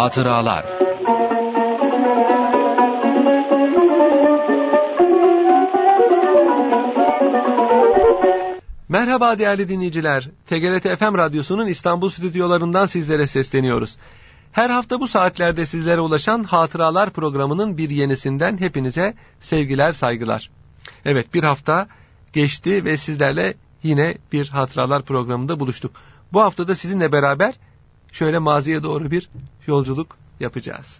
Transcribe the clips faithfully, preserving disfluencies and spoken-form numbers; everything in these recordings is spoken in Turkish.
Hatıralar. Merhaba değerli dinleyiciler. T G R T F M Radyosu'nun İstanbul stüdyolarından sizlere sesleniyoruz. Her hafta bu saatlerde sizlere ulaşan Hatıralar programının bir yenisinden hepinize sevgiler, saygılar. Evet, bir hafta geçti ve sizlerle yine bir Hatıralar programında buluştuk. Bu hafta da sizinle beraber şöyle maziye doğru bir yolculuk yapacağız.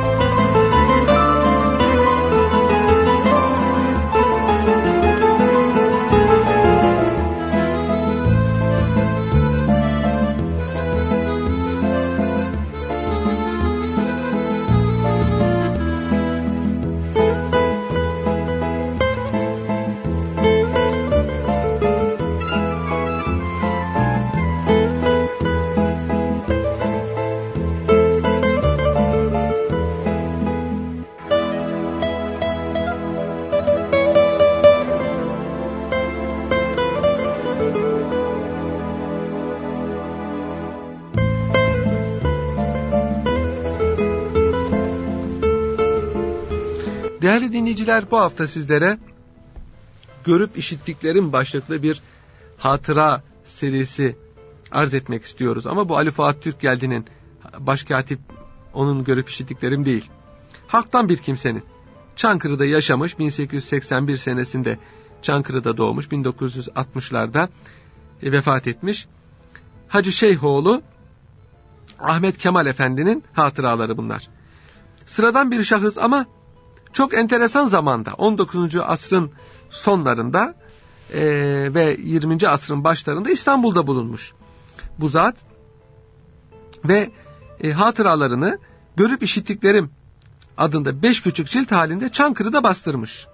Değerli dinleyiciler, bu hafta sizlere görüp işittiklerim başlıklı bir hatıra serisi arz etmek istiyoruz. Ama bu Ali Fuat Türkgeldi'nin, başkatip, onun görüp işittiklerim değil. Halktan bir kimsenin, Çankırı'da yaşamış, bin sekiz yüz seksen bir senesinde Çankırı'da doğmuş, bin dokuz yüz altmışlarda vefat etmiş Hacı Şeyhoğlu Ahmet Kemal Efendi'nin hatıraları bunlar. Sıradan bir şahıs ama çok enteresan zamanda, on dokuzuncu asrın sonlarında e, ve yirminci asrın başlarında İstanbul'da bulunmuş bu zat ve e, hatıralarını Görüp işittiklerim adında beş küçük cilt halinde Çankırı'da bastırmış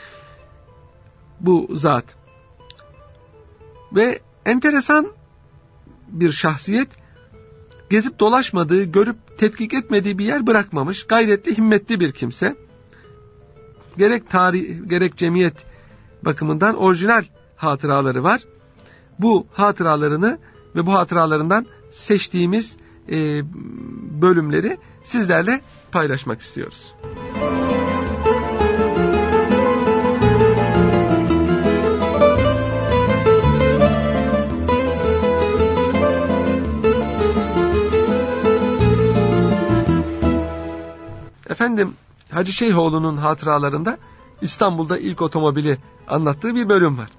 bu zat. Ve enteresan bir şahsiyet, gezip dolaşmadığı, görüp tetkik etmediği bir yer bırakmamış, gayretli, himmetli bir kimse. Gerek tarih, gerek cemiyet bakımından orijinal hatıraları var. Bu hatıralarını ve bu hatıralarından seçtiğimiz e, bölümleri sizlerle paylaşmak istiyoruz. Efendim, Hacı Şeyhoğlu'nun hatıralarında İstanbul'da ilk otomobili anlattığı bir bölüm var.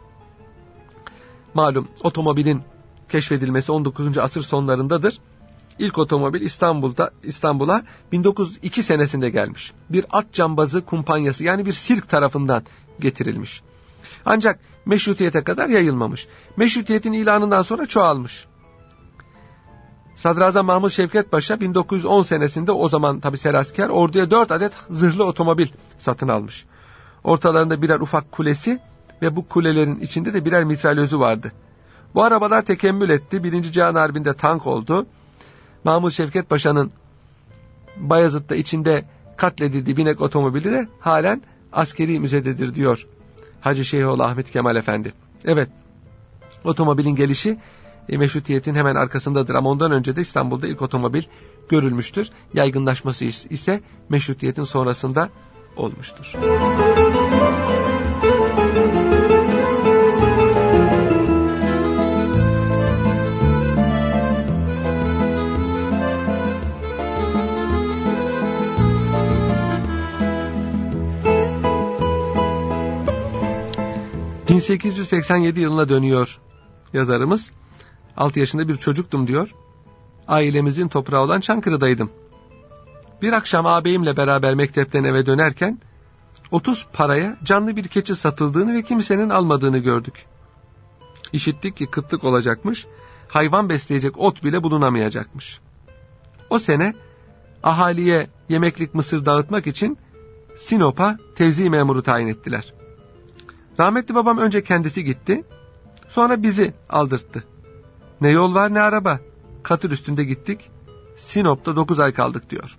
Malum otomobilin keşfedilmesi on dokuzuncu asır sonlarındadır. İlk otomobil İstanbul'da İstanbul'a bin dokuz yüz iki senesinde gelmiş. Bir at cambazı kumpanyası, yani bir sirk tarafından getirilmiş. Ancak meşrutiyete kadar yayılmamış. Meşrutiyetin ilanından sonra çoğalmış. Sadrazam Mahmut Şevket Paşa bin dokuz yüz on senesinde, o zaman tabi serasker, orduya dört adet zırhlı otomobil satın almış. Ortalarında birer ufak kulesi ve bu kulelerin içinde de birer mitralyözü vardı. Bu arabalar tekemmül etti. Birinci Cihan Harbi'nde tank oldu. Mahmut Şevket Paşa'nın Bayezid'de içinde katledildiği binek otomobili de halen askeri müzededir diyor Hacı Şeyhoğlu Ahmet Kemal Efendi. Evet, otomobilin gelişi E, meşrutiyetin hemen arkasındadır ama ondan önce de İstanbul'da ilk otomobil görülmüştür. Yaygınlaşması ise meşrutiyetin sonrasında olmuştur. bin sekiz yüz seksen yedi yılına dönüyor yazarımız. altı yaşında bir çocuktum diyor. Ailemizin toprağı olan Çankırı'daydım. Bir akşam ağabeyimle beraber mektepten eve dönerken otuz paraya canlı bir keçi satıldığını ve kimsenin almadığını gördük. İşittik ki kıtlık olacakmış, hayvan besleyecek ot bile bulunamayacakmış. O sene ahaliye yemeklik mısır dağıtmak için Sinop'a tevzi memuru tayin ettiler. Rahmetli babam önce kendisi gitti, sonra bizi aldırttı. Ne yol var ne araba. Katır üstünde gittik. Sinop'ta dokuz ay kaldık diyor.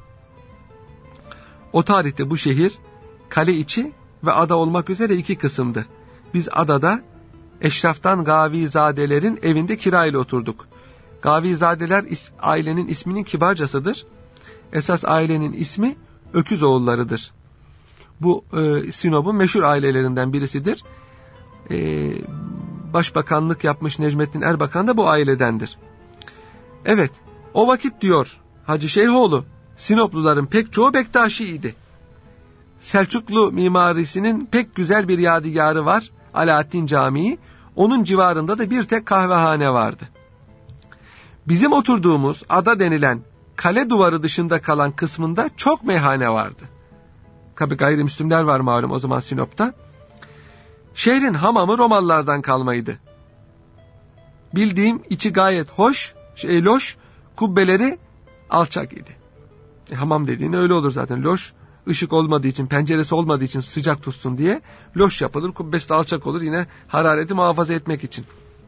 O tarihte bu şehir kale içi ve ada olmak üzere iki kısımdı. Biz adada eşraftan gavizadelerin evinde kirayla oturduk. Gavizadeler is, ailenin isminin kibarcasıdır. Esas ailenin ismi Öküzoğulları'dır. Bu e, Sinop'un meşhur ailelerinden birisidir. E, başbakanlık yapmış Necmettin Erbakan da bu ailedendir. Evet, o vakit diyor Hacı Şeyhoğlu, Sinopluların pek çoğu Bektaşi'ydi. Selçuklu mimarisinin pek güzel bir yadigarı var, Alaaddin Camii. Onun civarında da bir tek kahvehane vardı. Bizim oturduğumuz ada denilen kale duvarı dışında kalan kısmında çok meyhane vardı. Tabi gayrimüslimler var malum o zaman Sinop'ta. Şehrin hamamı Romalılardan kalmaydı. Bildiğim içi gayet hoş, şey, loş, kubbeleri alçak idi. E, hamam dediğin öyle olur zaten. Loş, ışık olmadığı için, penceresi olmadığı için sıcak tutsun diye loş yapılır. Kubbesi de alçak olur yine harareti muhafaza etmek için.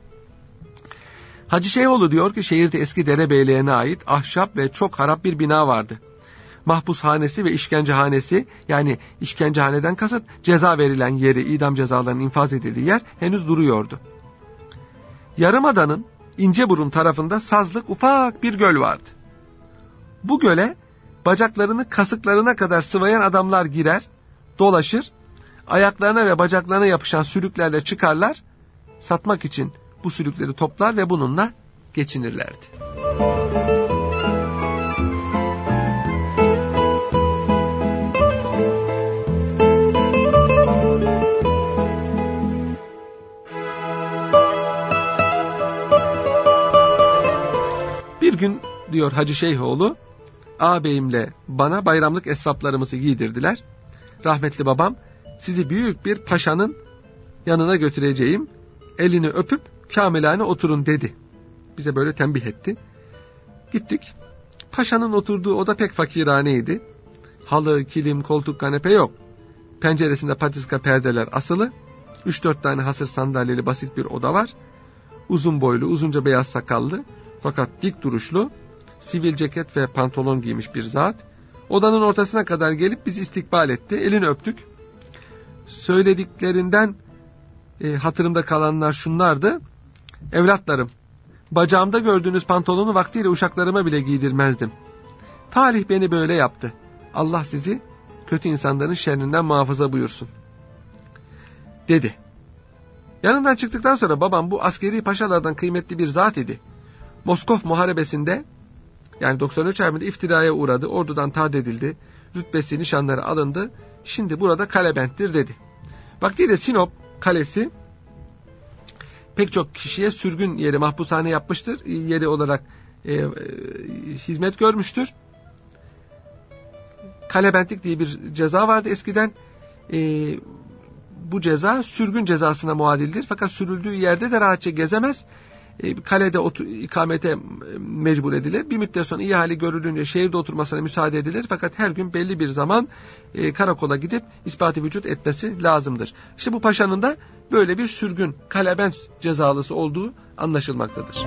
Hacı Şeyhoğlu diyor ki şehirde eski derebeyliğine ait ahşap ve çok harap bir bina vardı. Mahpushanesi ve işkencehanesi, yani işkencehaneden kasıt ceza verilen yeri, idam cezalarının infaz edildiği yer henüz duruyordu. Yarımada'nın İnceburun tarafında sazlık ufak bir göl vardı. Bu göle bacaklarını kasıklarına kadar sıvayan adamlar girer, dolaşır, ayaklarına ve bacaklarına yapışan sülüklerle çıkarlar, satmak için bu sülükleri toplar ve bununla geçinirlerdi. Bir gün diyor Hacı Şeyhoğlu, ağabeyimle bana bayramlık esvaplarımızı giydirdiler. Rahmetli babam, sizi büyük bir paşanın yanına götüreceğim, elini öpüp kamilane oturun dedi. Bize böyle tembih etti. Gittik. Paşanın oturduğu oda pek fakiraneydi. Halı, kilim, koltuk, kanepe yok. Penceresinde patiska perdeler asılı. Üç dört tane hasır sandalyeli basit bir oda var. Uzun boylu, uzunca beyaz sakallı, fakat dik duruşlu, sivil ceket ve pantolon giymiş bir zat. Odanın ortasına kadar gelip bizi istikbal etti. Elini öptük. Söylediklerinden e, hatırımda kalanlar şunlardı. Evlatlarım, bacağımda gördüğünüz pantolonu vaktiyle uşaklarıma bile giydirmezdim. Talih beni böyle yaptı. Allah sizi kötü insanların şerrinden muhafaza buyursun, dedi. Yanından çıktıktan sonra babam bu askeri paşalardan kıymetli bir zat idi. Moskov muharebesinde, yani doksan üç Harbi'nde iftiraya uğradı, ordudan tard edildi, rütbesi, nişanları alındı, şimdi burada kalebenttir dedi. Vaktiyle Sinop kalesi pek çok kişiye sürgün yeri, mahpushane yapmıştır, yeri olarak e, e, hizmet görmüştür. Kalebentlik diye bir ceza vardı eskiden. E, bu ceza sürgün cezasına muadildir, fakat sürüldüğü yerde de rahatça gezemez. Kalede otur, ikamete mecbur edilir. Bir müddet sonra iyi hali görülünce şehirde oturmasına müsaade edilir. Fakat her gün belli bir zaman e, karakola gidip ispat-ı vücut etmesi lazımdır. İşte bu paşanın da böyle bir sürgün, kalebent cezalısı olduğu anlaşılmaktadır.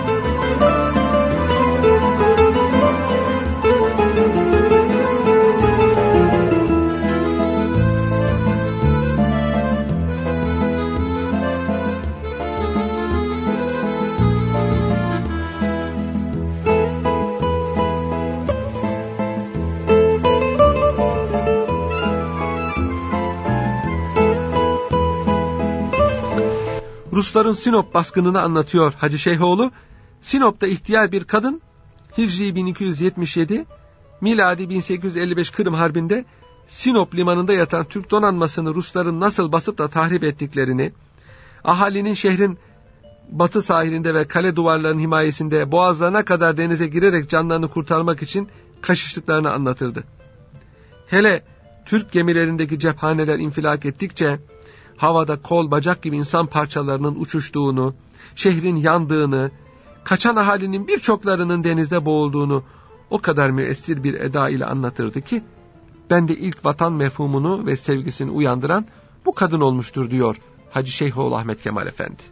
Rusların Sinop baskınını anlatıyor Hacı Şeyhoğlu. Sinop'ta ihtiyar bir kadın Hicri bin iki yüz yetmiş yedi, miladi bin sekiz yüz elli beş Kırım Harbi'nde Sinop limanında yatan Türk donanmasını Rusların nasıl basıp da tahrip ettiklerini, ahalinin şehrin batı sahilinde ve kale duvarlarının himayesinde boğazlarına kadar denize girerek canlarını kurtarmak için kaçıştıklarını anlatırdı. Hele Türk gemilerindeki cephaneler infilak ettikçe havada kol bacak gibi insan parçalarının uçuştuğunu, şehrin yandığını, kaçan ahalinin birçoklarının denizde boğulduğunu o kadar müessir bir eda ile anlatırdı ki, ben de ilk vatan mefhumunu ve sevgisini uyandıran bu kadın olmuştur diyor Hacı Şeyhoğlu Ahmet Kemal Efendi.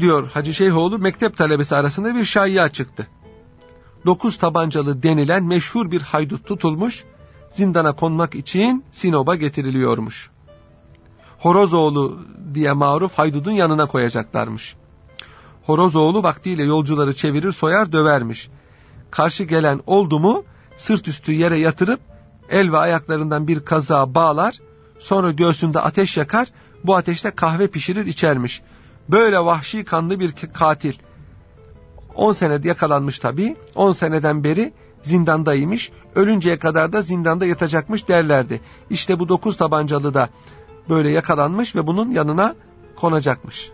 diyor Hacı Şeyhoğlu, mektep talebesi arasında bir şaiya çıktı. Dokuz tabancalı denilen meşhur bir haydut tutulmuş, zindana konmak için Sinop'a getiriliyormuş. Horozoğlu diye maruf haydudun yanına koyacaklarmış. Horozoğlu vaktiyle yolcuları çevirir, soyar, dövermiş. Karşı gelen oldu mu sırt üstü yere yatırıp el ve ayaklarından bir kazığa bağlar, sonra göğsünde ateş yakar, bu ateşte kahve pişirir içermiş. Böyle vahşi kanlı bir katil. on senede yakalanmış tabii, on seneden beri zindandaymış, ölünceye kadar da zindanda yatacakmış derlerdi. İşte bu dokuz tabancalı da böyle yakalanmış ve bunun yanına konacakmış.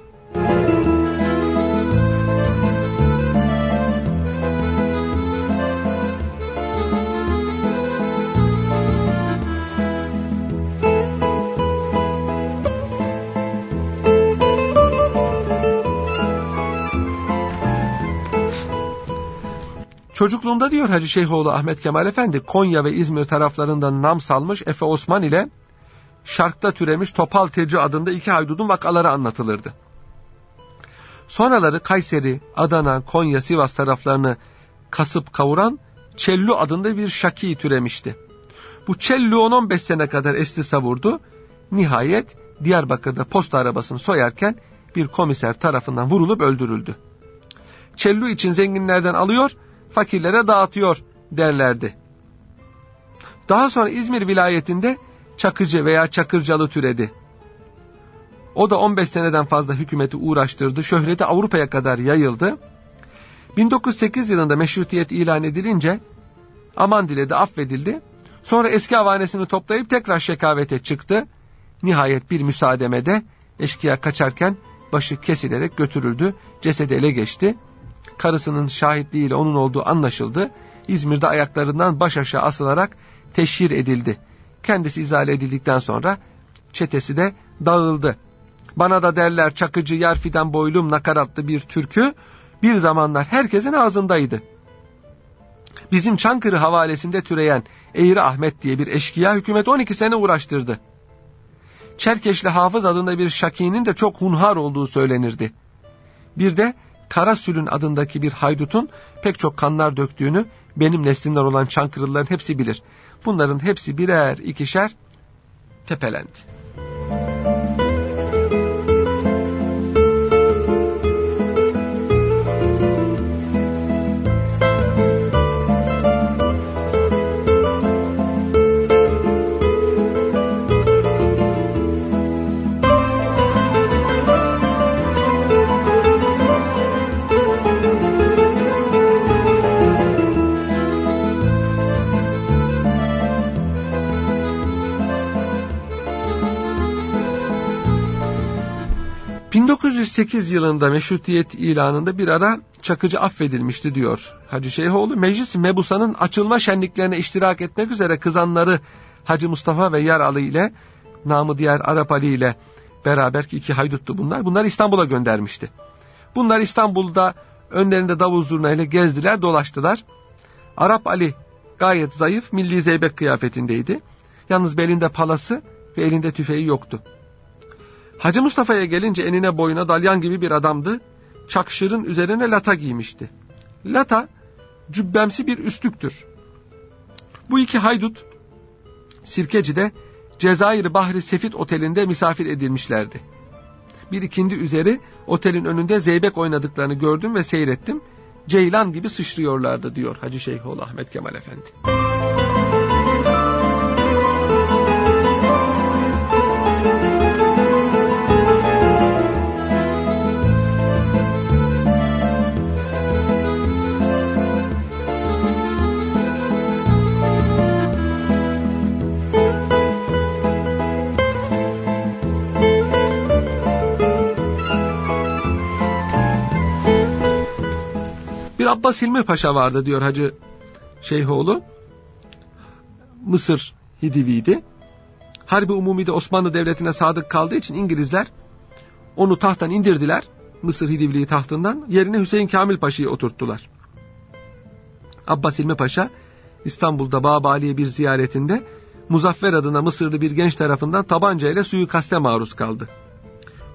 Çocukluğunda diyor Hacı Şeyhoğlu Ahmet Kemal Efendi, Konya ve İzmir taraflarından nam salmış Efe Osman ile Şark'ta türemiş Topal Teci adında iki haydudun vakaları anlatılırdı. Sonraları Kayseri, Adana, Konya, Sivas taraflarını kasıp kavuran Çellu adında bir şaki türemişti. Bu Çellu on on beş sene kadar esti savurdu. Nihayet Diyarbakır'da posta arabasını soyarken bir komiser tarafından vurulup öldürüldü. Çellu için zenginlerden alıyor, fakirlere dağıtıyor derlerdi. Daha sonra İzmir vilayetinde Çakıcı veya Çakırcalı türedi. O da on beş seneden fazla hükümeti uğraştırdı. Şöhreti Avrupa'ya kadar yayıldı. bin dokuz yüz sekiz yılında meşrutiyet ilan edilince aman diledi, affedildi. Sonra eski avanesini toplayıp tekrar şekavete çıktı. Nihayet bir müsaademede eşkıya kaçarken başı kesilerek götürüldü. Cesedi ele geçti. Karısının şahitliğiyle onun olduğu anlaşıldı. İzmir'de ayaklarından baş aşağı asılarak teşhir edildi. Kendisi izale edildikten sonra çetesi de dağıldı. Bana da derler Çakıcı yar fidan boylum nakaratlı bir türkü bir zamanlar herkesin ağzındaydı. Bizim Çankırı havalesinde türeyen Eğri Ahmet diye bir eşkıya hükümet on iki sene uğraştırdı. Çerkeşli Hafız adında bir şakinin de çok hunhar olduğu söylenirdi. Bir de Karasülün adındaki bir haydutun pek çok kanlar döktüğünü benim neslimden olan Çankırılıların hepsi bilir. Bunların hepsi birer ikişer tepelendi. bin dokuz yüz sekiz yılında meşrutiyet ilanında bir ara Çakıcı affedilmişti diyor Hacı Şeyhoğlu. Meclis-i Mebusa'nın açılma şenliklerine iştirak etmek üzere kızanları Hacı Mustafa ve Yaralı ile namı diğer Arap Ali ile beraber ki iki hayduttu bunlar. Bunlar İstanbul'a göndermişti. Bunlar İstanbul'da önlerinde davul zurna ile gezdiler, dolaştılar. Arap Ali gayet zayıf, milli zeybek kıyafetindeydi. Yalnız belinde palası ve elinde tüfeği yoktu. Hacı Mustafa'ya gelince enine boyuna dalyan gibi bir adamdı. Çakşırın üzerine lata giymişti. Lata cübbemsi bir üstlüktür. Bu iki haydut Sirkeci'de Cezayir Bahri Sefit Oteli'nde misafir edilmişlerdi. Bir ikindi üzeri otelin önünde zeybek oynadıklarını gördüm ve seyrettim. Ceylan gibi sıçrıyorlardı diyor Hacı Şeyhoğlu Ahmet Kemal Efendi. Abbas Hilmi Paşa vardı diyor Hacı Şeyhoğlu. Mısır Hidiviydi. Harbi Umumi'de Osmanlı Devleti'ne sadık kaldığı için İngilizler onu tahttan indirdiler. Mısır Hidivliği tahtından yerine Hüseyin Kamil Paşa'yı oturttular. Abbas Hilmi Paşa İstanbul'da Babali'ye bir ziyaretinde Muzaffer adına Mısırlı bir genç tarafından tabanca ile suikaste maruz kaldı.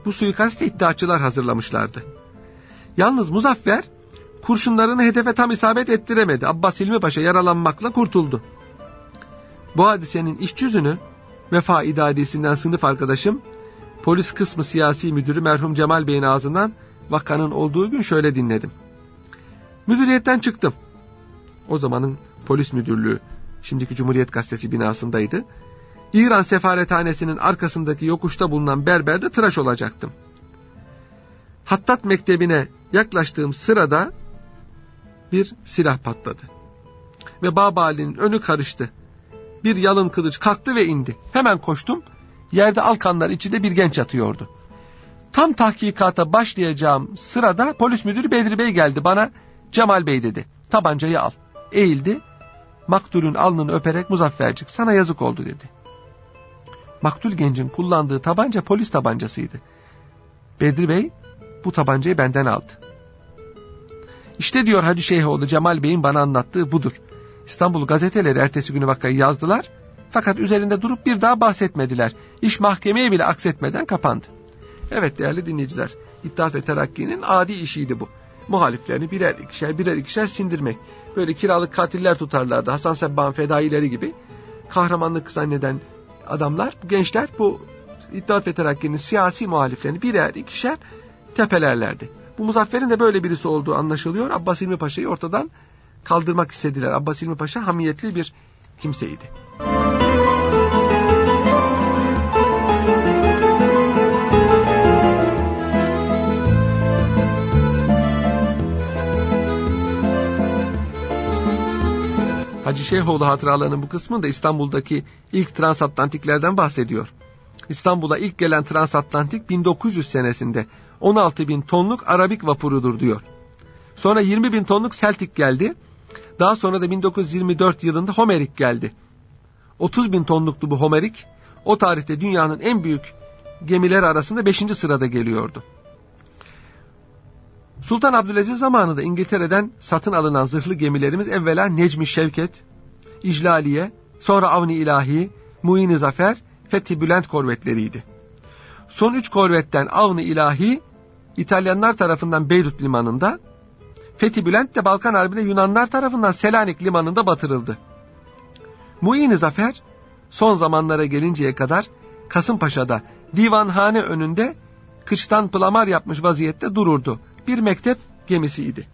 bu suikastı iddiaçılar hazırlamışlardı. Yalnız Muzaffer kurşunlarını hedefe tam isabet ettiremedi. Abbas Hilmi Paşa yaralanmakla kurtuldu. Bu hadisenin iç yüzünü Vefa İdadisi'nden sınıf arkadaşım, polis kısmı siyasi müdürü merhum Cemal Bey'in ağzından vakanın olduğu gün şöyle dinledim. Müdüriyetten çıktım. O zamanın polis müdürlüğü şimdiki Cumhuriyet Gazetesi binasındaydı. İran sefarethanesinin arkasındaki yokuşta bulunan berberde tıraş olacaktım. Hattat Mektebi'ne yaklaştığım sırada bir silah patladı. Ve Babali'nin önü karıştı. Bir yalın kılıç kalktı ve indi. Hemen koştum. Yerde alkanlar içinde bir genç yatıyordu. Tam tahkikata başlayacağım sırada polis müdürü Bedri Bey geldi bana. Cemal Bey dedi. Tabancayı al. Eğildi. Maktulün alnını öperek Muzaffercik sana yazık oldu dedi. Maktul gencin kullandığı tabanca polis tabancasıydı. Bedri Bey bu tabancayı benden aldı. İşte diyor Hacı Şeyhoğlu Cemal Bey'in bana anlattığı budur. İstanbul gazeteleri ertesi günü vakayı yazdılar. Fakat üzerinde durup bir daha bahsetmediler. İş mahkemeye bile aksetmeden kapandı. Evet değerli dinleyiciler, İttihat ve Terakki'nin adi işiydi bu. Muhaliflerini birer ikişer birer ikişer sindirmek. Böyle kiralık katiller tutarlardı. Hasan Sebbah'ın fedaileri gibi. Kahramanlık zanneden adamlar, gençler bu İttihat ve Terakki'nin siyasi muhaliflerini birer ikişer tepelerlerdi. Bu Muzaffer'in de böyle birisi olduğu anlaşılıyor. Abbas Hilmi Paşa'yı ortadan kaldırmak istediler. Abbas Hilmi Paşa hamiyetli bir kimseydi. Hacı Şeyhoğlu hatıralarının bu kısmında İstanbul'daki ilk transatlantiklerden bahsediyor. İstanbul'a ilk gelen transatlantik bin dokuz yüz senesinde on altı bin tonluk Arabik vapurudur diyor. Sonra yirmi bin tonluk Celtic geldi. Daha sonra da bin dokuz yüz yirmi dört yılında Homerik geldi. otuz bin tonluktu bu Homerik. O tarihte dünyanın en büyük gemileri arasında beşinci sırada geliyordu. Sultan Abdülaziz zamanında İngiltere'den satın alınan zırhlı gemilerimiz evvela Necmi Şevket, İclaliye, sonra Avni İlahi, Muin-i Zafer, Fethi Bülent korvetleriydi. Son üç korvetten Avni İlahi İtalyanlar tarafından Beyrut limanında, Fethi Bülent de Balkan Harbi'nde Yunanlar tarafından Selanik limanında batırıldı. Muin-i Zafer son zamanlara gelinceye kadar Kasımpaşa'da divanhane önünde kıştan pılamar yapmış vaziyette dururdu. Bir mektep gemisiydi.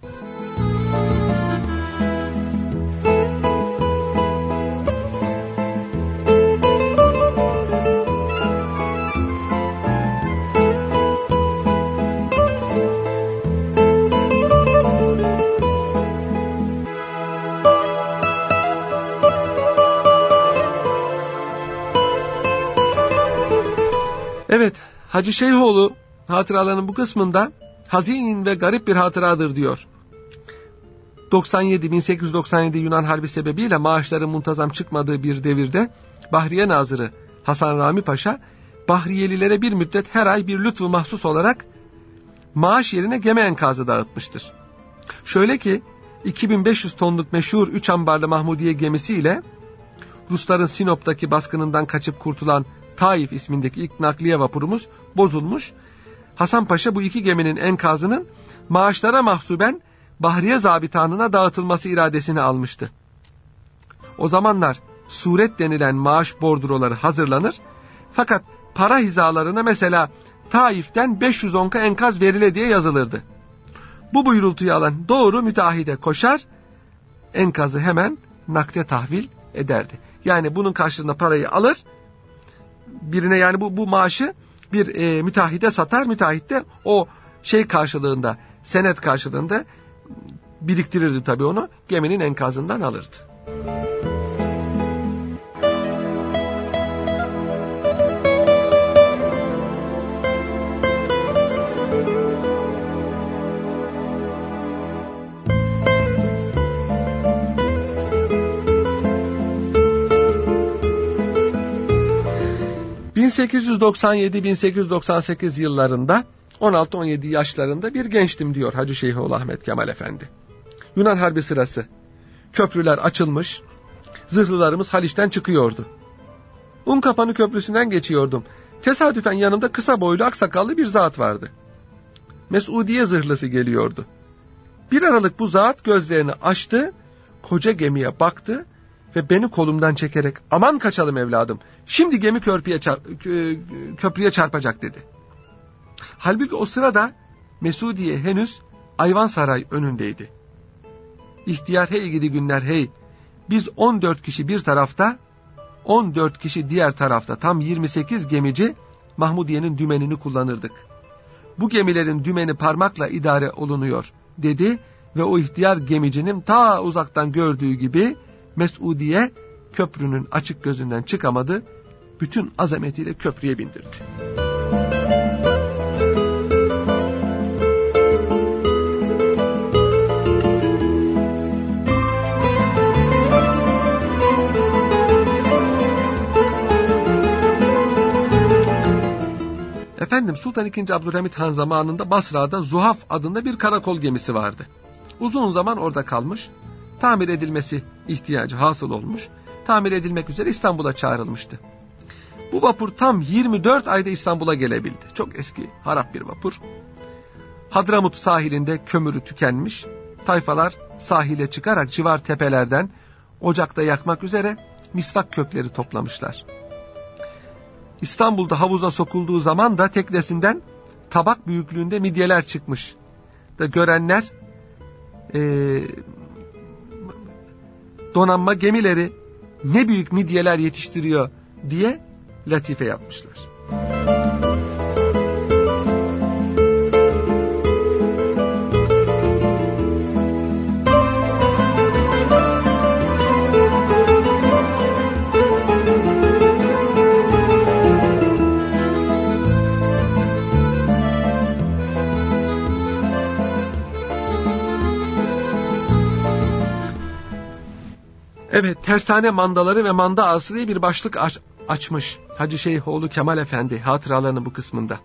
Evet, Hacı Şeyhoğlu hatıralarının bu kısmında hazin ve garip bir hatıradır diyor. doksan yedi bin sekiz yüz doksan yedi Yunan Harbi sebebiyle maaşların muntazam çıkmadığı bir devirde Bahriye Nazırı Hasan Rami Paşa Bahriyelilere bir müddet her ay bir lütfu mahsus olarak maaş yerine gemi enkazı dağıtmıştır. Şöyle ki iki bin beş yüz tonluk meşhur üç ambarlı Mahmudiye gemisiyle Rusların Sinop'taki baskınından kaçıp kurtulan Taif ismindeki ilk nakliye vapurumuz bozulmuş. Hasan Paşa bu iki geminin enkazının maaşlara mahsuben Bahriye Zabitanına dağıtılması iradesini almıştı. O zamanlar suret denilen maaş bordroları hazırlanır. Fakat para hizalarına mesela Taif'ten beş yüz onka enkaz verile diye yazılırdı. Bu buyurultuyu alan doğru müteahhide koşar, enkazı hemen nakde tahvil ederdi. Yani bunun karşılığında parayı alır, birine yani bu, bu maaşı bir e, müteahhide satar, müteahhit de o şey karşılığında, senet karşılığında biriktirirdi tabii onu, geminin enkazından alırdı. bin sekiz yüz doksan yedi bin sekiz yüz doksan sekiz yıllarında on altı on yedi yaşlarında bir gençtim diyor Hacı Şeyhoğlu Ahmet Kemal Efendi. Yunan Harbi sırası. Köprüler açılmış. Zırhlılarımız Haliç'ten çıkıyordu. Unkapanı Köprüsü'nden geçiyordum. Tesadüfen yanımda kısa boylu aksakallı bir zat vardı. Mes'udiye zırhlısı geliyordu. Bir aralık bu zat gözlerini açtı, koca gemiye baktı ve beni kolumdan çekerek aman kaçalım evladım, şimdi gemi köprüye, çarp köprüye çarpacak dedi. Halbuki o sırada Mes'udiye henüz Ayvansaray önündeydi. İhtiyar hey gidi günler hey, biz on dört kişi bir tarafta, on dört kişi diğer tarafta, tam yirmi sekiz gemici Mahmudiye'nin dümenini kullanırdık. Bu gemilerin dümeni parmakla idare olunuyor dedi ve o ihtiyar gemicinin ta uzaktan gördüğü gibi Mes'udiye köprünün açık gözünden çıkamadı, bütün azametiyle köprüye bindirdi. Efendim Sultan ikinci. Abdülhamit Han zamanında Basra'da Zuhaf adında bir karakol gemisi vardı. Uzun zaman orada kalmış, tamir edilmesi ihtiyacı hasıl olmuş, tamir edilmek üzere İstanbul'a çağrılmıştı. Bu vapur tam yirmi dört ayda İstanbul'a gelebildi. Çok eski, harap bir vapur. Hadramut sahilinde kömürü tükenmiş, tayfalar sahile çıkarak civar tepelerden ocakta yakmak üzere misvak kökleri toplamışlar. İstanbul'da havuza sokulduğu zaman da teknesinden tabak büyüklüğünde midyeler çıkmış. Da görenler e, donanma gemileri ne büyük midyeler yetiştiriyor diye latife yapmışlar. Evet, tersane mandaları ve manda ağası diye bir başlık aç, açmış Hacı Şeyhoğlu Kemal Efendi hatıralarının bu kısmında.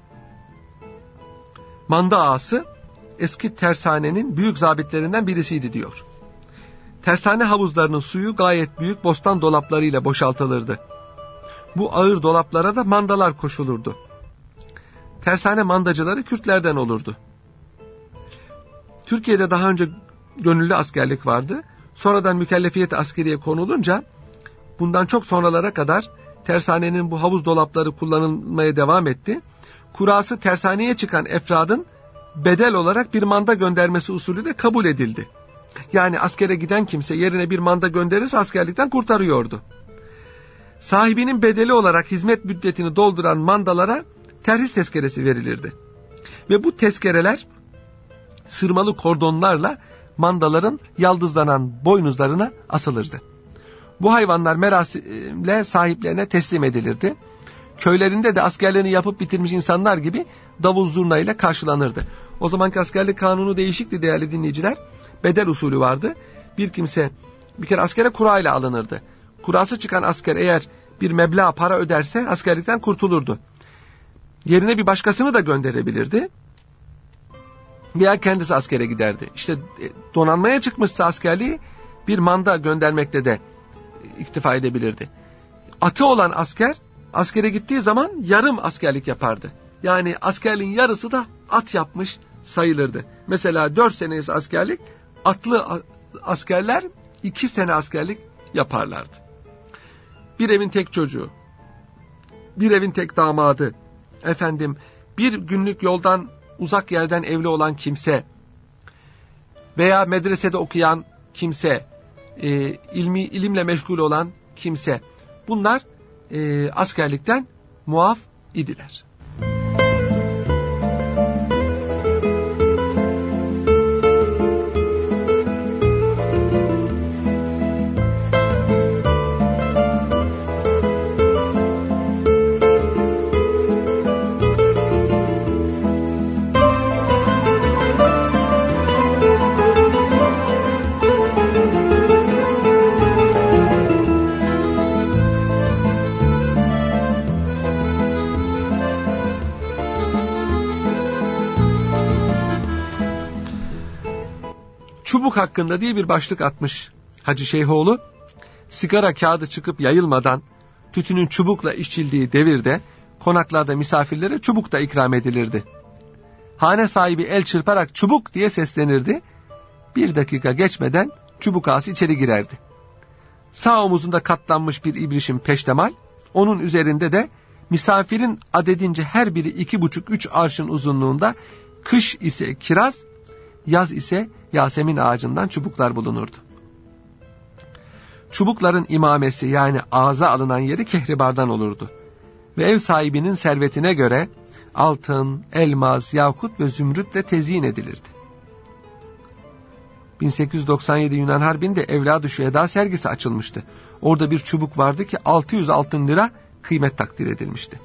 Manda ağası eski tersanenin büyük zabitlerinden birisiydi diyor. Tersane havuzlarının suyu gayet büyük bostan dolaplarıyla boşaltılırdı. Bu ağır dolaplara da mandalar koşulurdu. Tersane mandacıları Kürtlerden olurdu. Türkiye'de daha önce gönüllü askerlik vardı. Sonradan mükellefiyet askeriye konulunca bundan çok sonralara kadar tersanenin bu havuz dolapları kullanılmaya devam etti. Kurası tersaneye çıkan efradın bedel olarak bir manda göndermesi usulü de kabul edildi. Yani askere giden kimse yerine bir manda gönderirse askerlikten kurtarıyordu. Sahibinin bedeli olarak hizmet müddetini dolduran mandalara terhis tezkeresi verilirdi. Ve bu tezkereler sırmalı kordonlarla mandaların yaldızlanan boynuzlarına asılırdı. Bu hayvanlar merasimle sahiplerine teslim edilirdi. Köylerinde de askerlerini yapıp bitirmiş insanlar gibi davul zurna ile karşılanırdı. O zamanki askerlik kanunu değişikti değerli dinleyiciler. Bedel usulü vardı. Bir kimse bir kere askere kura ile alınırdı. Kurası çıkan asker eğer bir meblağ para öderse askerlikten kurtulurdu. Yerine bir başkasını da gönderebilirdi. Veya kendisi askere giderdi. İşte donanmaya çıkmışsa askerliği bir manda göndermekte de iktifa edebilirdi. Atı olan asker askere gittiği zaman yarım askerlik yapardı. Yani askerliğin yarısı da at yapmış sayılırdı. Mesela dört senesi askerlik, atlı askerler iki sene askerlik yaparlardı. Bir evin tek çocuğu, bir evin tek damadı, efendim bir günlük yoldan uzak yerden evli olan kimse veya medresede okuyan kimse, e, ilmi ilimle meşgul olan kimse, bunlar e, askerlikten muaf idiler. Çubuk hakkında diye bir başlık atmış Hacı Şeyhoğlu. Sigara kağıdı çıkıp yayılmadan tütünün çubukla içildiği devirde konaklarda misafirlere çubuk da ikram edilirdi. Hane sahibi el çırparak çubuk diye seslenirdi. Bir dakika geçmeden çubuk ağası içeri girerdi. Sağ omuzunda katlanmış bir ibrişim peştemal, onun üzerinde de misafirin adedince her biri iki buçuk üç arşın uzunluğunda, kış ise kiraz, yaz ise yasemin ağacından çubuklar bulunurdu. Çubukların imamesi yani ağza alınan yeri kehribardan olurdu. Ve ev sahibinin servetine göre altın, elmas, yakut ve zümrütle tezyin edilirdi. bin sekiz yüz doksan yedi Yunan Harbi'nde Evlad-ı Şühedâ sergisi açılmıştı. Orada bir çubuk vardı ki altı yüz altın lira kıymet takdir edilmişti.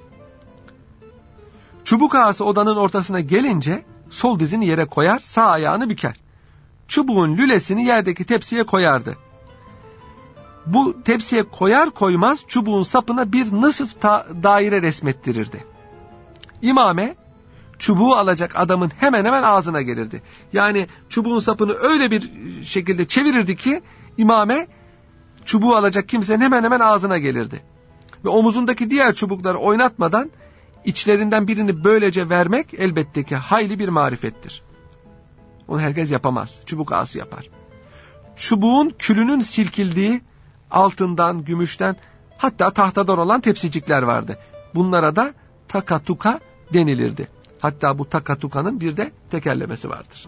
Çubuk ağası odanın ortasına gelince sol dizini yere koyar, sağ ayağını büker. Çubuğun lülesini yerdeki tepsiye koyardı. Bu tepsiye koyar koymaz çubuğun sapına bir nısıf daire resmettirirdi. İmame çubuğu alacak adamın hemen hemen ağzına gelirdi. Yani çubuğun sapını öyle bir şekilde çevirirdi ki imame çubuğu alacak kimsenin hemen hemen ağzına gelirdi. Ve omuzundaki diğer çubukları oynatmadan içlerinden birini böylece vermek elbette ki hayli bir marifettir. Onu herkes yapamaz. Çubuk ağası yapar. Çubuğun külünün silkildiği altından, gümüşten, hatta tahtadan olan tepsicikler vardı. Bunlara da takatuka denilirdi. Hatta bu takatukanın bir de tekerlemesi vardır.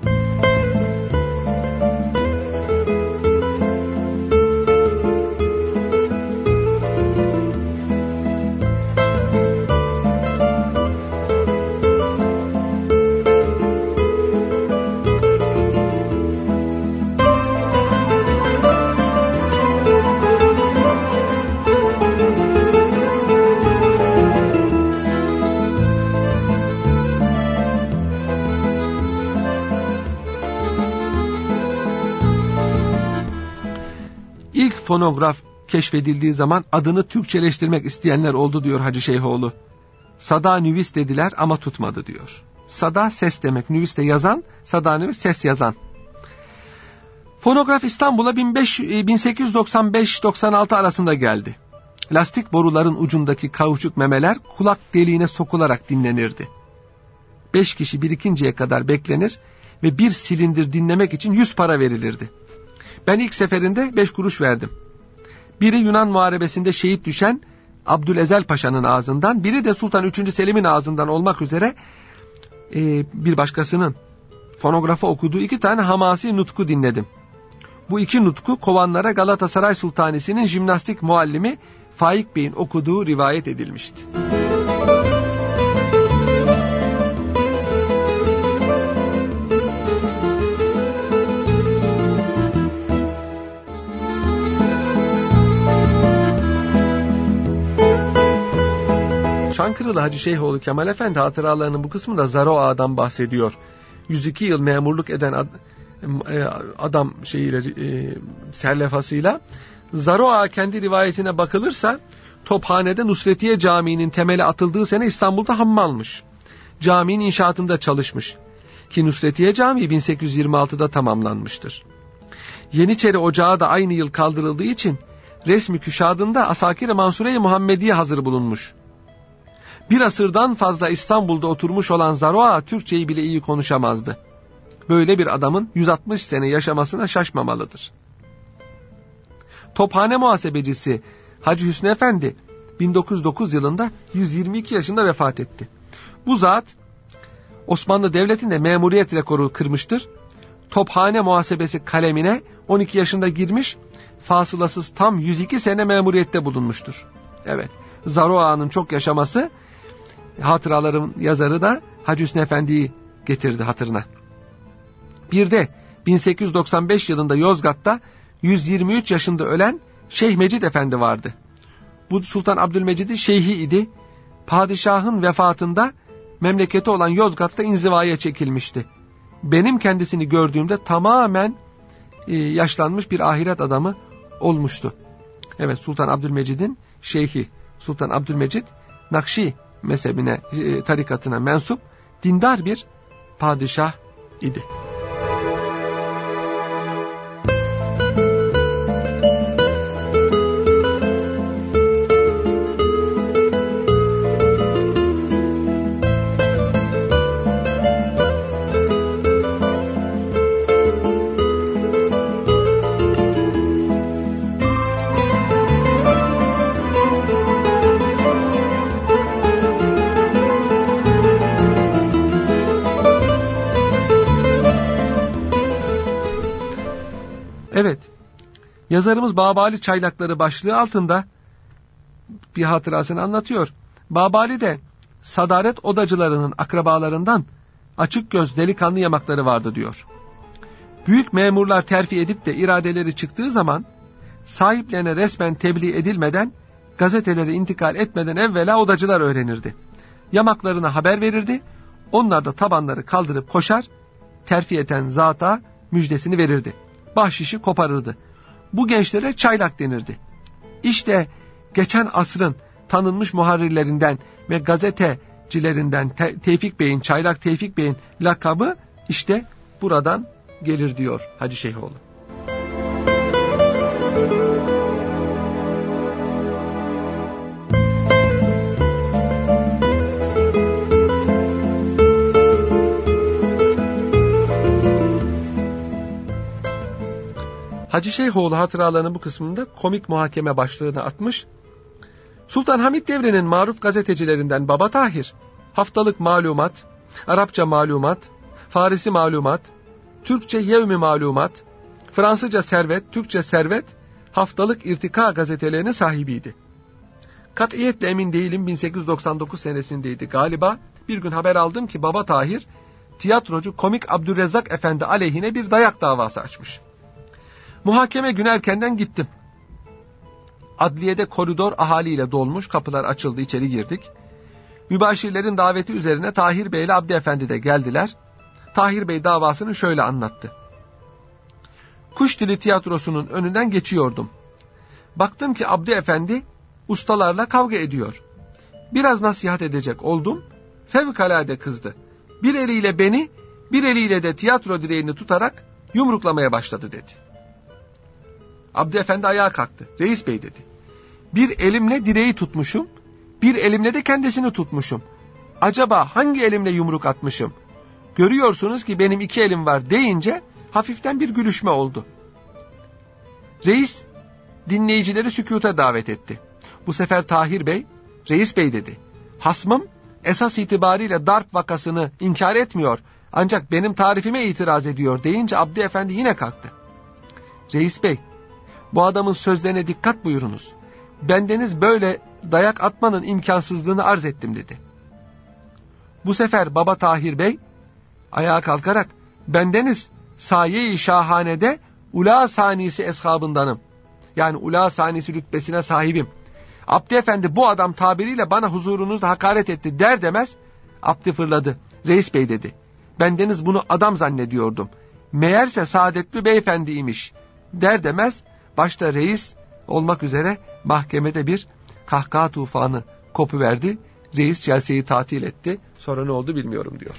Fonograf keşfedildiği zaman adını Türkçeleştirmek isteyenler oldu diyor Hacı Şeyhoğlu. Sada nüvis dediler ama tutmadı diyor. Sada ses demek, nüvis de yazan, sada nüvis ses yazan. Fonograf İstanbul'a bin sekiz yüz doksan beş doksan altı arasında geldi. Lastik boruların ucundaki kauçuk memeler kulak deliğine sokularak dinlenirdi. Beş kişi birikinceye kadar beklenir ve bir silindir dinlemek için yüz para verilirdi. Ben ilk seferinde beş kuruş verdim. Biri Yunan Muharebesi'nde şehit düşen Abdülezel Paşa'nın ağzından, biri de Sultan üçüncü Selim'in ağzından olmak üzere e, bir başkasının fonografa okuduğu iki tane hamasi nutku dinledim. Bu iki nutku kovanlara Galatasaray Sultanisi'nin jimnastik muallimi Faik Bey'in okuduğu rivayet edilmişti. Çankırılı Hacı Şeyhoğlu Kemal Efendi hatıralarının bu kısmında Zaro Ağa'dan bahsediyor. yüz iki yıl memurluk eden ad, adam şeyiyle e, serlefasıyla Zaro Ağa kendi rivayetine bakılırsa Tophane'de Nusretiye Camii'nin temeli atıldığı sene İstanbul'da hammalmış. Caminin inşaatında çalışmış. Ki Nusretiye Camii bin sekiz yüz yirmi altıda tamamlanmıştır. Yeniçeri Ocağı da aynı yıl kaldırıldığı için resmi küşadında Asakir-i Mansure-i Muhammediye hazır bulunmuş. Bir asırdan fazla İstanbul'da oturmuş olan Zaro Ağa Türkçeyi bile iyi konuşamazdı. Böyle bir adamın yüz altmış sene yaşamasına şaşmamalıdır. Tophane muhasebecisi Hacı Hüsnü Efendi bin dokuz yüz dokuz yılında yüz yirmi iki yaşında vefat etti. Bu zat Osmanlı Devleti'nde memuriyet rekoru kırmıştır. Tophane muhasebesi kalemine on iki yaşında girmiş, fasılasız tam yüz iki sene memuriyette bulunmuştur. Evet, Zaro Ağa'nın çok yaşaması hatıraların yazarı da Hacı Hüsnü Efendi'yi getirdi hatırına. Bir de bin sekiz yüz doksan beş yılında Yozgat'ta yüz yirmi üç yaşında ölen Şeyh Mecid Efendi vardı. Bu Sultan Abdülmecid'in şeyhi idi. Padişahın vefatında memleketi olan Yozgat'ta inzivaya çekilmişti. Benim kendisini gördüğümde tamamen e, yaşlanmış bir ahiret adamı olmuştu. Evet, Sultan Abdülmecid'in şeyhi Sultan Abdülmecid Nakşi mezhebine, e, tarikatına mensup dindar bir padişah idi. Evet, yazarımız Babali Çaylakları başlığı altında bir hatırasını anlatıyor. Babali de Sadaret odacılarının akrabalarından açık göz delikanlı yamakları vardı diyor. Büyük memurlar terfi edip de iradeleri çıktığı zaman sahiplerine resmen tebliğ edilmeden, gazeteleri intikal etmeden evvela odacılar öğrenirdi. Yamaklarına haber verirdi, onlar da tabanları kaldırıp koşar, terfi eden zata müjdesini verirdi. Bahşişi koparırdı. Bu gençlere çaylak denirdi. İşte geçen asrın tanınmış muharrirlerinden ve gazetecilerinden Te- Tevfik Bey'in, Çaylak Tevfik Bey'in lakabı işte buradan gelir diyor Hacı Şeyhoğlu. Hacı Şeyhoğlu hatıralarının bu kısmında komik muhakeme başlığını atmış. Sultan Hamid devrinin maruf gazetecilerinden Baba Tahir, haftalık malumat, Arapça malumat, Farisi malumat, Türkçe yevmi malumat, Fransızca servet, Türkçe servet, haftalık irtika gazetelerinin sahibiydi. Katiyetle emin değilim, bin sekiz yüz doksan dokuz senesindeydi galiba. Bir gün haber aldım ki Baba Tahir, tiyatrocu komik Abdülrezzak Efendi aleyhine bir dayak davası açmış. Muhakeme günü erkenden gittim. Adliyede koridor ahaliyle dolmuş, kapılar açıldı, içeri girdik. Mübaşirlerin daveti üzerine Tahir Bey ile Abdi Efendi de geldiler. Tahir Bey davasını şöyle anlattı. Kuş Dili Tiyatrosu'nun önünden geçiyordum. Baktım ki Abdi Efendi ustalarla kavga ediyor. Biraz nasihat edecek oldum. Fevkalade kızdı. Bir eliyle beni, bir eliyle de tiyatro direğini tutarak yumruklamaya başladı dedi. Abdi Efendi ayağa kalktı. Reis Bey dedi. Bir elimle direği tutmuşum, bir elimle de kendisini tutmuşum. Acaba hangi elimle yumruk atmışım? Görüyorsunuz ki benim iki elim var deyince hafiften bir gülüşme oldu. Reis dinleyicileri sükuta davet etti. Bu sefer Tahir Bey, Reis Bey dedi. Hasmım esas itibariyle darp vakasını inkar etmiyor, ancak benim tarifime itiraz ediyor deyince Abdi Efendi yine kalktı. Reis Bey, bu adamın sözlerine dikkat buyurunuz. Bendeniz böyle dayak atmanın imkansızlığını arz ettim dedi. Bu sefer Baba Tahir Bey ayağa kalkarak bendeniz saye-i şahanede ula sanisi eshabındanım. Yani ula sanisi rütbesine sahibim. Abdi Efendi bu adam tabiriyle bana huzurunuzda hakaret etti der demez Abdi fırladı. Reis Bey dedi. Bendeniz bunu adam zannediyordum. Meğerse Saadetli Beyefendiymiş der demez başta reis olmak üzere mahkemede bir kahkaha tufanı kopuverdi. Reis celseyi tatil etti. Sonra ne oldu bilmiyorum diyor.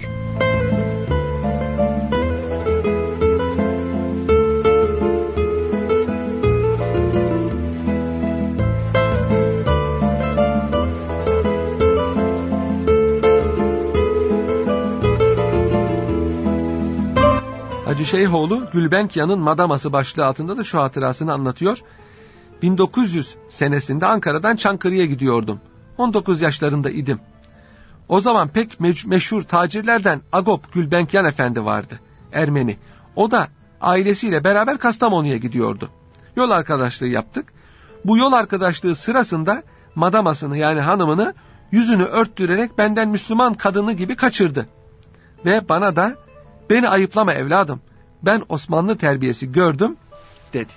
Hacı Şeyhoğlu Gülbenkiyan'ın Madaması başlığı altında da şu hatırasını anlatıyor. bin dokuz yüz senesinde Ankara'dan Çankırı'ya gidiyordum. on dokuz yaşlarında idim. O zaman pek me- meşhur tacirlerden Agop Gülbenkiyan Efendi vardı. Ermeni. O da ailesiyle beraber Kastamonu'ya gidiyordu. Yol arkadaşlığı yaptık. Bu yol arkadaşlığı sırasında madamasını yani hanımını yüzünü örttürerek benden Müslüman kadını gibi kaçırdı. Ve bana da beni ayıplama evladım, ben Osmanlı terbiyesi gördüm dedi.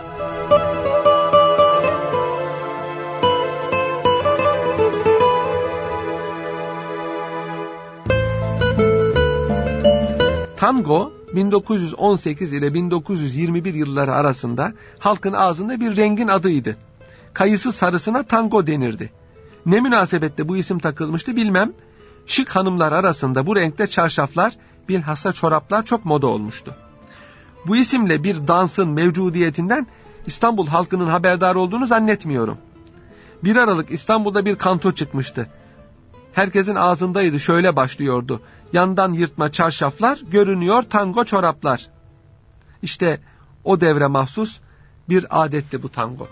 Tango bin dokuz yüz on sekiz ile bin dokuz yüz yirmi bir yılları arasında halkın ağzında bir rengin adıydı. Kayısı sarısına tango denirdi. Ne münasebetle bu isim takılmıştı bilmem. Şık hanımlar arasında bu renkte çarşaflar, bilhassa çoraplar çok moda olmuştu. Bu isimle bir dansın mevcudiyetinden İstanbul halkının haberdar olduğunu zannetmiyorum. bir Aralık İstanbul'da bir kanto çıkmıştı. Herkesin ağzındaydı, şöyle başlıyordu. Yandan yırtma çarşaflar, görünüyor tango çoraplar. İşte o devre mahsus bir adetti bu tango.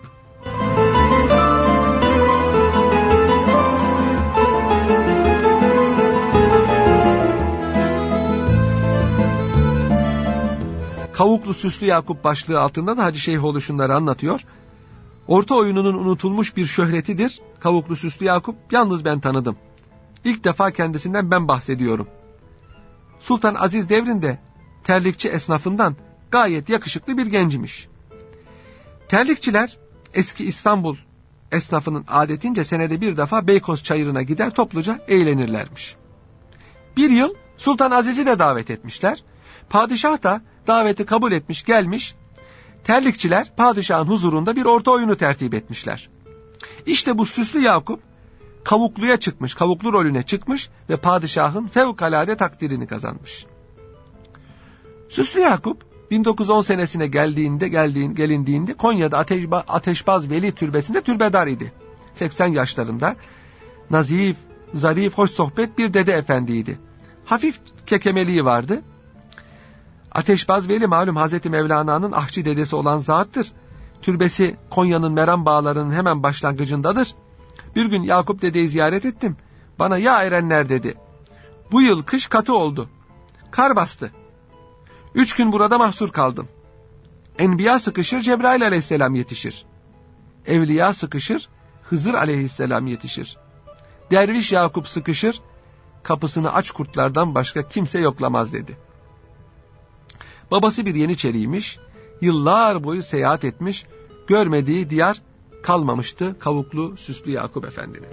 Kavuklu Süslü Yakup başlığı altında da Hacı Şeyhoğlu şunları anlatıyor. Orta oyununun unutulmuş bir şöhretidir. Kavuklu Süslü Yakup yalnız ben tanıdım. İlk defa kendisinden ben bahsediyorum. Sultan Aziz devrinde terlikçi esnafından gayet yakışıklı bir gencimiş. Terlikçiler eski İstanbul esnafının adetince senede bir defa Beykoz Çayırı'na gider topluca eğlenirlermiş. Bir yıl Sultan Aziz'i de davet etmişler. Padişah da daveti kabul etmiş gelmiş. Terlikçiler padişahın huzurunda bir orta oyunu tertip etmişler. İşte bu Süslü Yakup kavukluya çıkmış, kavuklu rolüne çıkmış ve padişahın fevkalade takdirini kazanmış. Süslü Yakup bin dokuz yüz on senesine geldiğinde geldiğin gelindiğinde Konya'da Ateşba, Ateşbaz Veli Türbesi'nde türbedar idi. seksen yaşlarında nazif, zarif, hoş sohbet bir dede efendiydi. Hafif kekemeliği vardı. Ateşbaz Veli malum Hazreti Mevlana'nın ahçı dedesi olan zattır. Türbesi Konya'nın Meram Bağları'nın hemen başlangıcındadır. Bir gün Yakup dedeyi ziyaret ettim. Bana ya erenler dedi. Bu yıl kış katı oldu. Kar bastı. Üç gün burada mahsur kaldım. Enbiya sıkışır Cebrail aleyhisselam yetişir. Evliya sıkışır Hızır aleyhisselam yetişir. Derviş Yakup sıkışır kapısını aç kurtlardan başka kimse yoklamaz dedi. Babası bir Yeniçeriymiş. Yıllar boyu seyahat etmiş. Görmediği diyar kalmamıştı Kavuklu Süslü Yakup Efendi'nin.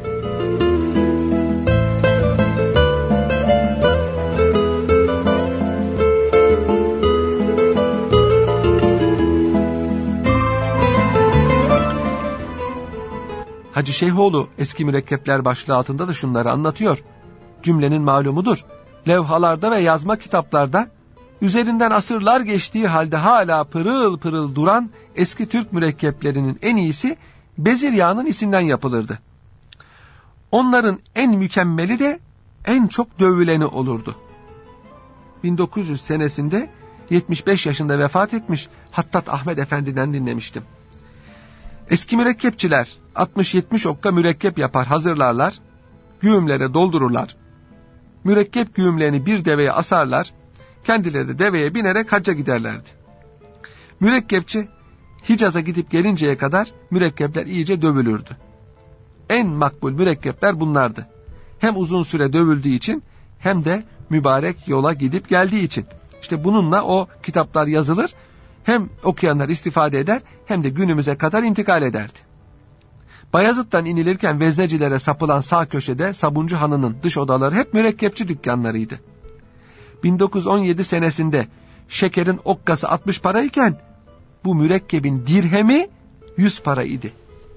Hacı Şeyhoğlu eski mürekkepler başlığı altında da şunları anlatıyor. Cümlenin malumudur. Levhalarda ve yazma kitaplarda üzerinden asırlar geçtiği halde hala pırıl pırıl duran eski Türk mürekkeplerinin en iyisi Beziryağ'ın isinden yapılırdı. Onların en mükemmeli de en çok dövüleni olurdu. bin dokuz yüz senesinde yetmiş beş yaşında vefat etmiş Hattat Ahmet Efendi'den dinlemiştim. Eski mürekkepçiler altmış yetmiş okka mürekkep yapar hazırlarlar, güğümlere doldururlar. Mürekkep güğümlerini bir deveye asarlar, kendileri de deveye binerek hacca giderlerdi. Mürekkepçi Hicaz'a gidip gelinceye kadar mürekkepler iyice dövülürdü. En makbul mürekkepler bunlardı. Hem uzun süre dövüldüğü için hem de mübarek yola gidip geldiği için. İşte bununla o kitaplar yazılır, hem okuyanlar istifade eder hem de günümüze kadar intikal ederdi. Bayazıt'tan inilirken veznecilere sapılan sağ köşede Sabuncu Hanı'nın dış odaları hep mürekkepçi dükkanlarıydı. bin dokuz yüz on yedi senesinde şekerin okkası altmış parayken bu mürekkebin dirhemi yüz para idi.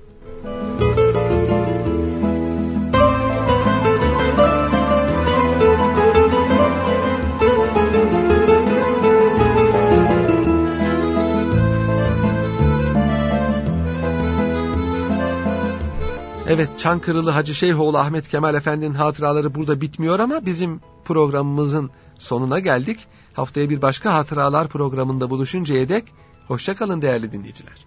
Evet, Çankırılı Hacı Şeyhoğlu Ahmet Kemal Efendi'nin hatıraları burada bitmiyor ama bizim programımızın sonuna geldik. Haftaya bir başka hatıralar programında buluşuncaya dek hoşça kalın değerli dinleyiciler.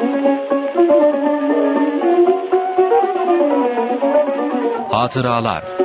Hatıralar